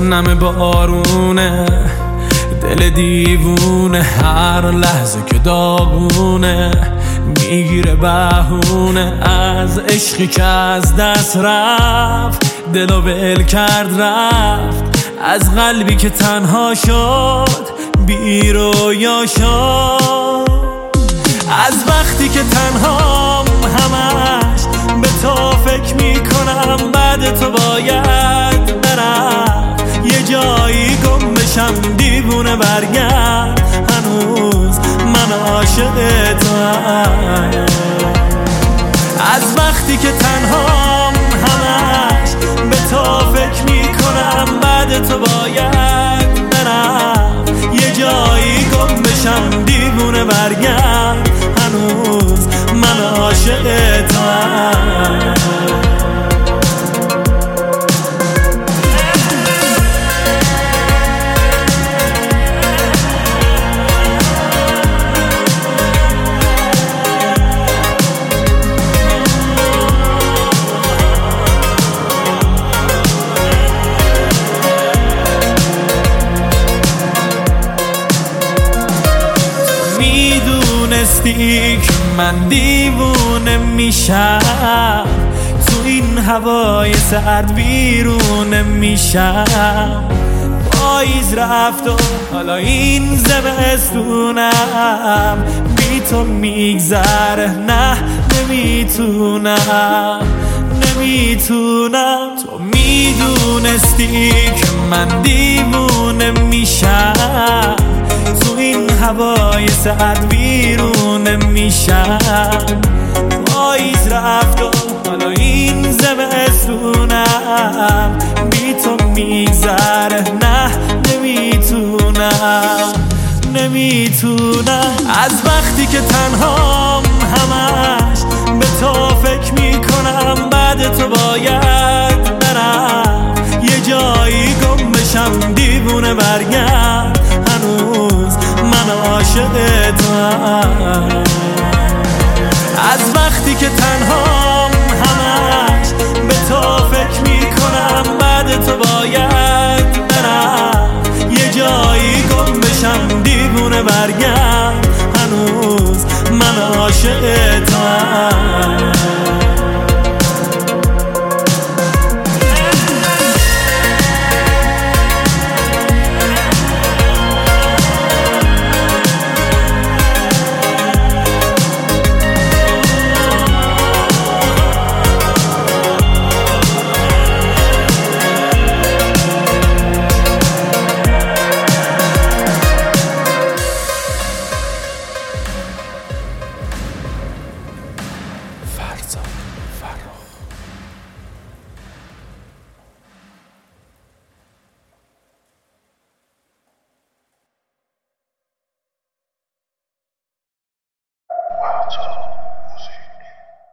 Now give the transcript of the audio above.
نم بارونه، دل دیوونه هر لحظه که داغونه، میگیره بهونه از عشقی که از دست رفت، دلو ول کرد رفت، از قلبی که تنها شد بی رویا شد، از وقتی که تنهام همش به تو فکر میکنم، بعد تو باید برم یه جایی گم بشم، دیوونه برگرد هنوز من عاشق توام، از وقتی که تنهام همش به تو فکر میکنم، بعد تو باید برم یه جایی گم بشم، دیوونه برگرد هنوز من عاشق توام. میدونستی که من دیوونه میشم، تو این هوای سرد ویرونه میشم، پاییز رفت و حالا این زمستونم بی تو میگذره، نه نمیتونم تو میدونستی که من دیوونه میشم، تو این هوای سرد ویرونه میشم، پاییز رفت و حالا این زمستونم بی تو میگذره، نه نمیتونم از وقتی که تنهام همش به تو فکر میکنم، بعد تو باید برم یه جایی گم بشم، دیوونه برگرد هنوز من عاشق توام، از وقتی که تنهام همش به تو فکر میکنم، بعد تو باید برم یه جایی گم بشم، دیوونه برگرد هنوز من عاشق توام. Wow.